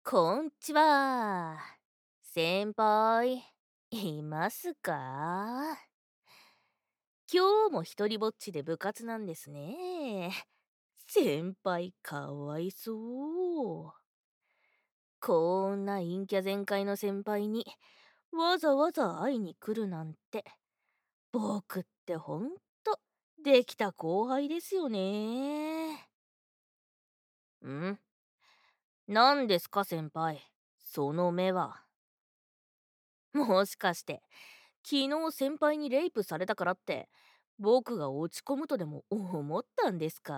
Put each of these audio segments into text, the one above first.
こんちは。先輩、いますか？今日も一人ぼっちで部活なんですね。先輩かわいそう。こんな陰キャ全開の先輩にわざわざ会いに来るなんて、僕ってほんとできた後輩ですよね。ん何ですか先輩、その目は。もしかして昨日先輩にレイプされたからって僕が落ち込むとでも思ったんですか？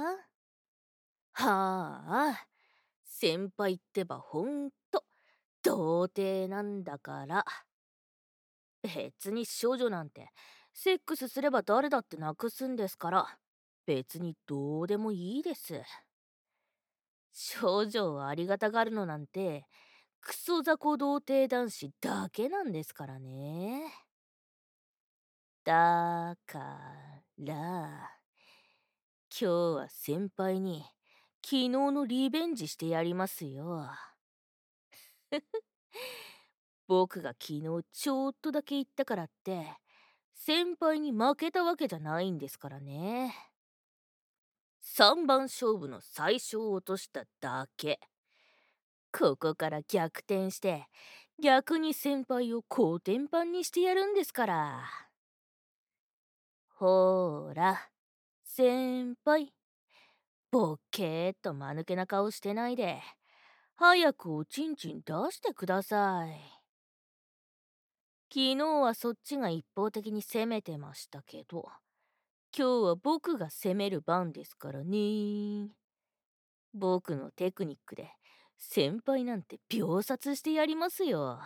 はあ、先輩ってばほんと童貞なんだから。別に少女なんてセックスすれば誰だってなくすんですから、別にどうでもいいです。少女をありがたがるのなんてクソ雑魚童貞男子だけなんですからね。だから今日は先輩に昨日のリベンジしてやりますよ。僕が昨日ちょっとだけ言ったからって先輩に負けたわけじゃないんですからね。3番勝負の最初を落としただけ。ここから逆転して逆に先輩をコテンパンにしてやるんですから。ほーら先輩、ボッケーっと間抜けな顔してないで早くおちんちん出してください。昨日はそっちが一方的に攻めてましたけど、今日は僕が攻める番ですからね。僕のテクニックで先輩なんて秒殺してやりますよ。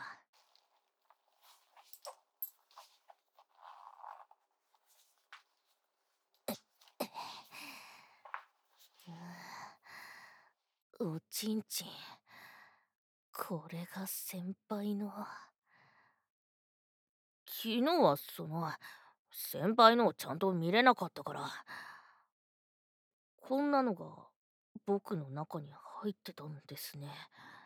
おちんちん、これが先輩の。昨日は先輩のをちゃんと見れなかったから、こんなのが僕の中に入ってたんですね。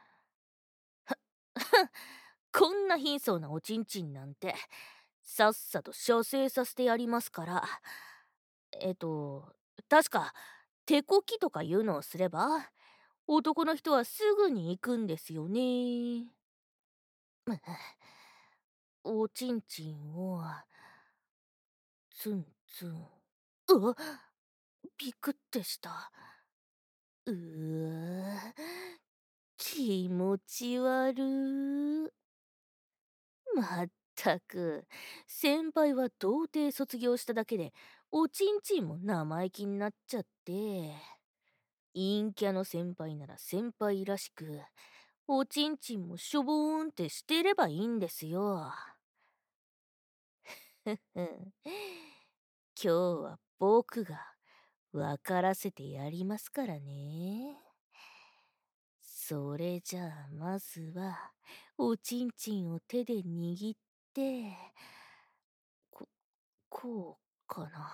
こんな貧相なおちんちんなんてさっさと射精させてやりますから。えっと確か手こきとかいうのをすれば男の人はすぐに行くんですよね。おちんちんをツンツン。うわ、びくってした。わ、気持ち悪。まったく、先輩は童貞卒業しただけでおちんちんも生意気になっちゃって。陰キャの先輩なら先輩らしくおちんちんもしょぼーんってしてればいいんですよ。今日は僕が分からせてやりますからね。それじゃあまずはおちんちんを手で握って、ここうかな。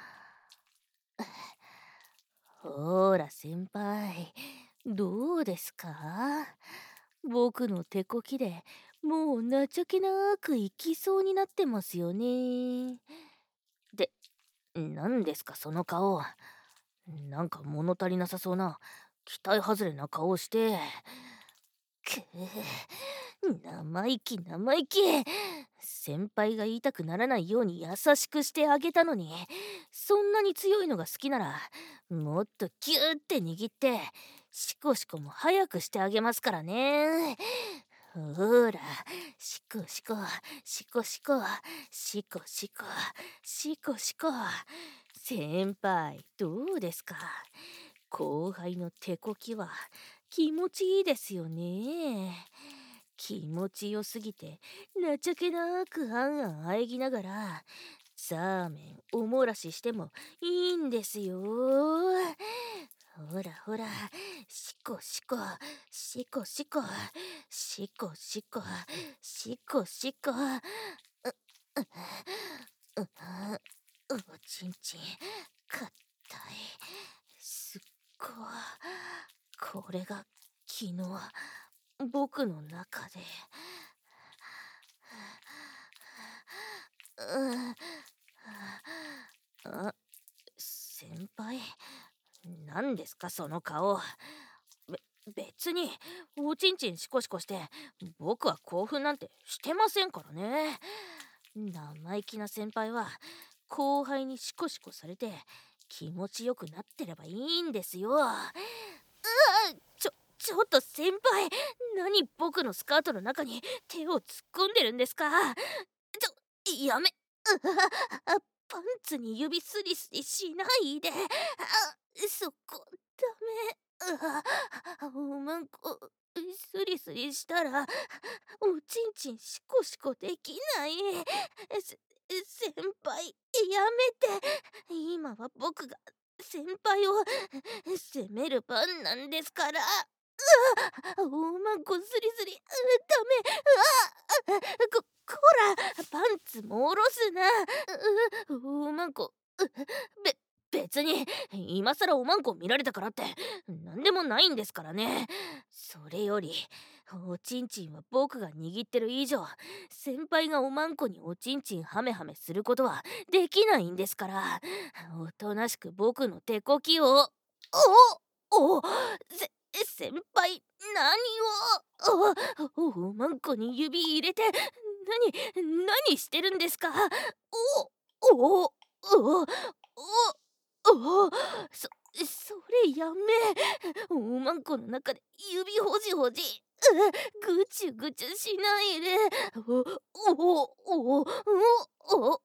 ほーら先輩、どうですか？僕の手こきでもう情けなくいきそうになってますよね。で、何ですかその顔。なんか物足りなさそうな期待外れな顔して。く生意気生意気。先輩が言いたくならないように優しくしてあげたのに、そんなに強いのが好きならもっとギューって握ってシコシコも早くしてあげますからね。ほら、シコシコシコシコシコシコシコシコ。先輩どうですか？後輩の手こきは気持ちいいですよね。気持ちよすぎて情けなくあんあんあえぎながらザーメンおもらししてもいいんですよ。ほらほら、シコシコシコシコシコシコシコシコ。おちんちんかったい。すっごい。これが昨日僕の中で。うんあ、先輩、何ですかその顔。別におちんちんシコシコして僕は興奮なんてしてませんからね。生意気な先輩は後輩にシコシコされて気持ちよくなってればいいんですよ。ちょっと先輩、何僕のスカートの中に手を突っ込んでるんですか。やめパンツに指スリスリしないで。そこダメ。おまんこスリスリしたらおちんちんシコシコできない。先輩やめて。今は僕が先輩を責める番なんですから。おまんこスリスリダメ。こらパンツも下ろすな。おまんこ別に今さらおまんこ見られたからって何でもないんですからね。それよりおちんちんは僕が握ってる以上、先輩がおまんこにおちんちんハメハメすることはできないんですから、おとなしく僕の手こきを。お先輩何を。おまんこに指入れて何してるんですか。おおおおおそれやめ。おまんこの中で指ほじほじぐちゅぐちゅしないで。お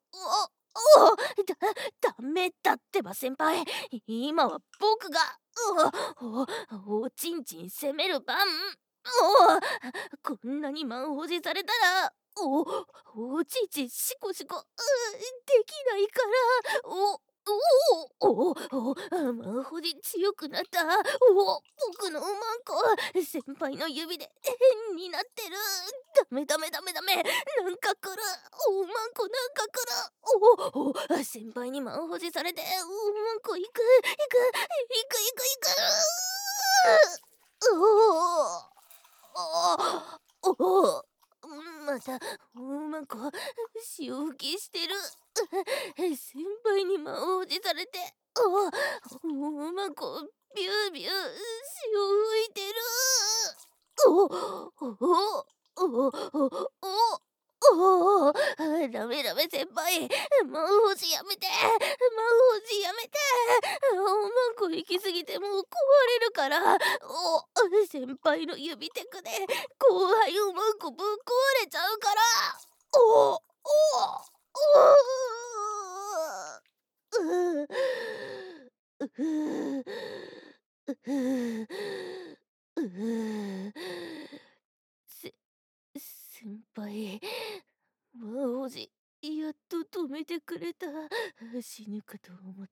ダメだってば先輩。今は僕がおちんちん攻める番。こんなに満を持されたらおちんちんシコシコできないから。マンホで強くなった。僕のおまんこ先輩の指で変になってる。ダメなんか来る。おまんこなんか来る。先輩にマンホジされておまんこ行く。おおまたおまんこ潮吹きしてる。先輩に魔王子されておまんこビュービュー潮吹いてる。おおおおおダメ先輩、魔王子やめて。おまんこ行き過ぎてもう壊れるから。先輩の指テクで後輩おまんこぶっ壊れちゃうから。おおうううせ先輩、魔王子やっと止めてくれた。死ぬかと思った。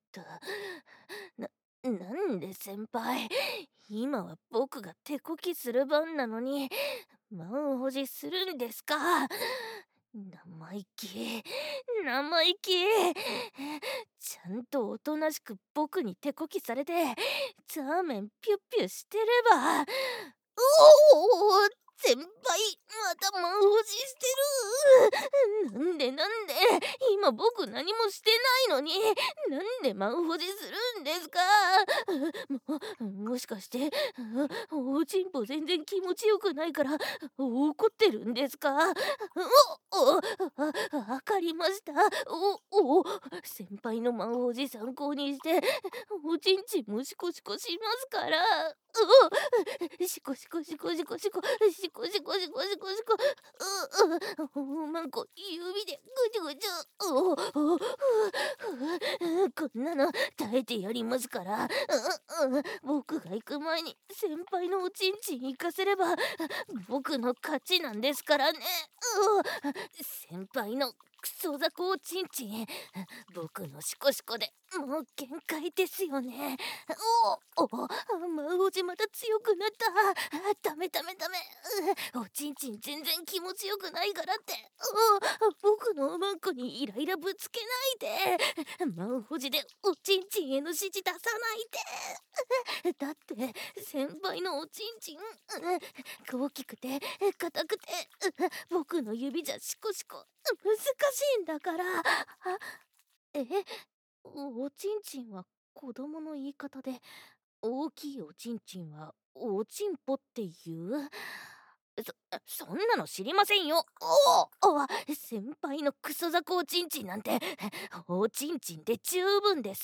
なんで先輩、今は僕が手こきする番なのに満を持するんですか。生意気。ちゃんとおとなしく僕に手こきされてザーメンピュッピュしてれば。お先輩また満を持してる。なんで今僕何もしてないのになんで満を持するんですか。もしかしておちんぽ全然気持ちよくないから怒ってるんですか。わかりました。先輩の満を持参考にしておちんちんもシコシコしますから。シコシコおまんこ指でぐちゅぐちゅ。こんなの耐えてやりますから。僕が行く前に先輩のおちんちん行かせれば僕の勝ちなんですからね。先輩のクソザコおちんちん僕のシコシコでもう限界ですよね。魔王子また強くなった。ダメダメダメ。おちんちん全然気持ちよくないからって。僕のおまんこにイライラぶつけないで。魔王子でおちんちんへの指示出さないで。だって先輩のおちんちん、大きくて硬くて、僕の指じゃシコシコ難しいんだから。えおちんちんは子供の言い方で、大きいおちんちんはおちんぽって言う。そんなの知りませんよ。先輩のクソザコおちんちんなんておちんちんで十分です。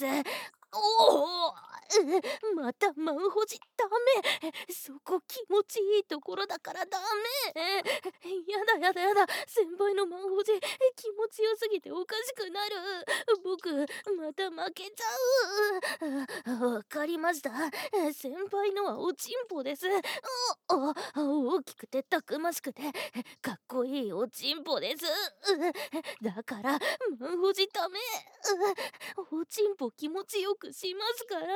またマンホジダメ。そこ気持ちいいところだからダメ。やだやだやだ。先輩のマンホジ気持ちよすぎておかしくなる。僕また負けちゃう。わかりました。先輩のはおちんぽです。大きくてたくましくてかっこいいおちんぽです。だからマンホジダメ。おちんぽ気持ちよくしますから。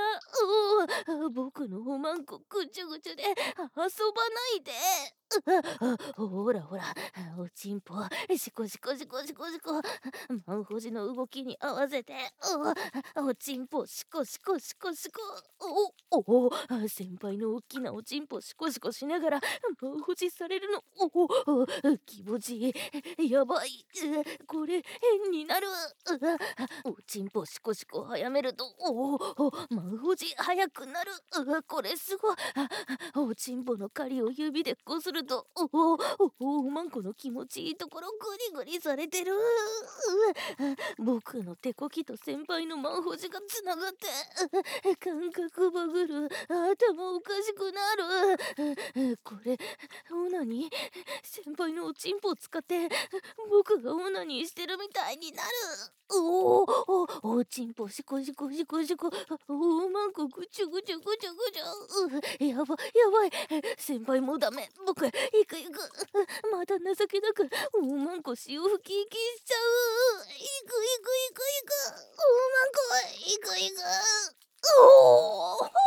僕のおまんこぐちゅぐちゅで遊ばないで。ほらほら、おちんぽシコシコシコシコシコ。マンホジの動きに合わせておちんぽシコシコシコシコ。先輩の大きなおちんぽシコシコしながらマンホジされるの。気持ちいい。やばい。これ変になる。おちんぽシコシコ早めるとマンホジ早くなる。これすごい。おちんぽの狩りを指でこするとおまんこの気持ちいいところグリグリされてる。僕の手こきと先輩のマンホジがつながって感覚バグる。頭おかしくなる。これオナニー。先輩のおちんぽを使って僕がオナニーしてるみたいになる。おちんぽシコシコシコシコ。おまんこぐちゅぐちゅぐちゅぐちゅ。やばい。先輩もうダメ。僕行く。また情けなくおまんこ潮吹き息しちゃう。行く。おまんこ行く。おー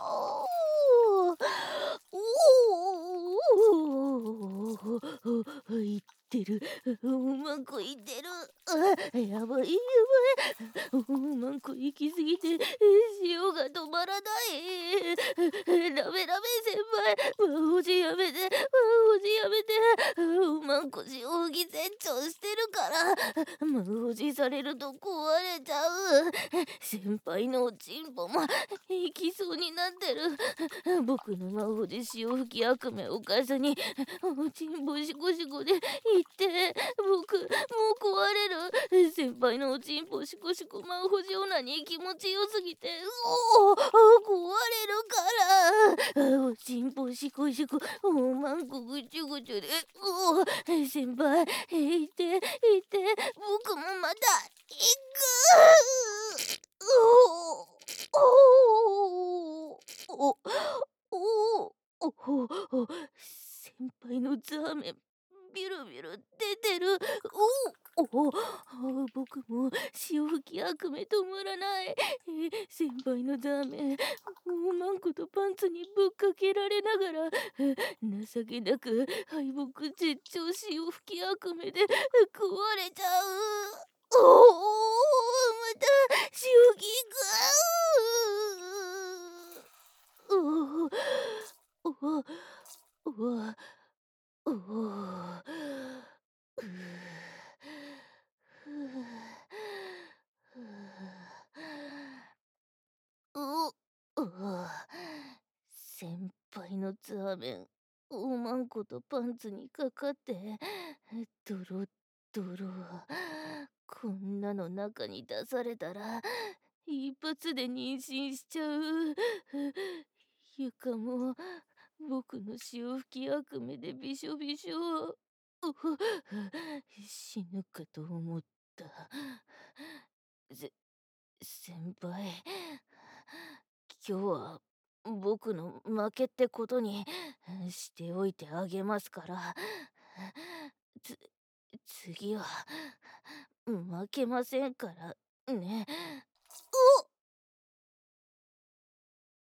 言ってる。おまんこ言ってる。やばい。おまんこ行きすぎて潮が止まらない。ダメ先輩。魔王子やめて。おまんこ潮吹き船長してるから魔王子されると壊れちゃう。先輩のおちんぽも行きそうになってる。僕の魔王子潮吹き悪夢をかさにおちんぽシコシコで行って僕もう壊れる。先輩のおちんぽシコシコ魔王子オナに気持ちよすぎて壊れるから。おちんぽシコシコおまんこぐちゅぐちゅで先輩行って僕もまた行く。おおおお先輩のザーメンビュルビュル出てる。僕も潮吹き悪夢止まらない。先輩のザーメンおまんことパンツにぶっかけられながら情けなく敗北絶頂潮吹き悪夢で食われちゃう。また潮吹きく。おおおお先輩のザーメンおまんことパンツにかかってドロッドロ。こんなの中に出されたら一発で妊娠しちゃう。床も僕の潮吹き悪夢でびしょびしょ。死ぬかと思った。先輩、今日は僕の負けってことにしておいてあげますから。つ次は負けませんからね。